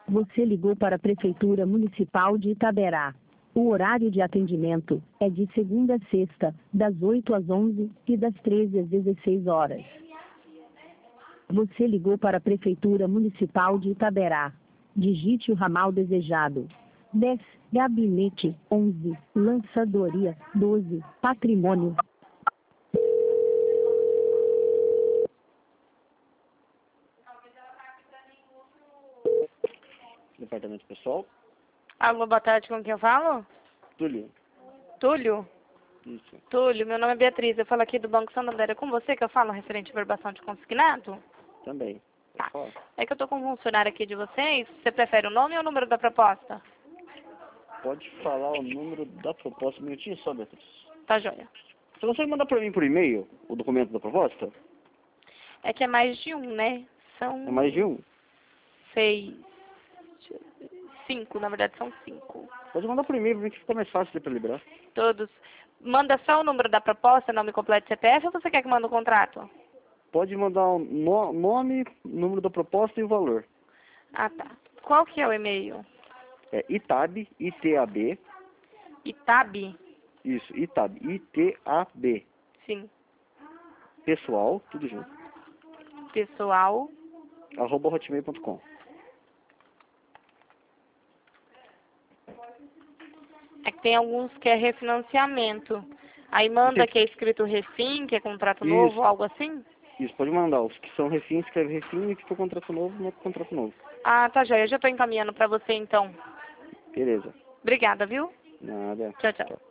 Você ligou para a Prefeitura Municipal de Itaberá. O horário de atendimento é de segunda a sexta, das 8 às 11 e das 13 às 16 horas. Você ligou para a Prefeitura Municipal de Itaberá. Digite o ramal desejado. 10, Gabinete, 11, Lançadoria, 12, Patrimônio. Departamento pessoal. Alô, boa tarde, com quem eu falo? Túlio. Túlio? Isso. Túlio, meu nome é Beatriz, eu falo aqui do Banco Santander. É com você que eu falo referente à verbação de consignado? Também. Tá. Pode falar. É que eu tô com um funcionário aqui de vocês. Você prefere o nome ou o número da proposta? Pode falar o número da proposta. Um minutinho só, Beatriz. Tá joia. Você consegue mandar para mim por e-mail o documento da proposta? É que é mais de um, né? São É mais de um. 6. 5, na verdade são 5. Pode mandar por e-mail para mim que fica mais fácil para liberar. Todos. Manda só o número da proposta, nome completo CPF, ou você quer que mande o contrato? Pode mandar o nome, número da proposta e o valor. Ah, tá. Qual que é o e-mail? É Itab, I-T-A-B. Itab? Isso, Itab, I-T-A-B. Sim. Pessoal, tudo junto. Pessoal. @hotmail.com. É que tem alguns que é refinanciamento. Aí manda que é escrito refim, que é contrato novo, algo assim? Isso, pode mandar. Os que são refins, escreve refim, e que for contrato novo, não é contrato novo. Ah, tá joia. Eu já tô encaminhando pra você então. Beleza. Obrigada, viu? Nada. Tchau, tchau.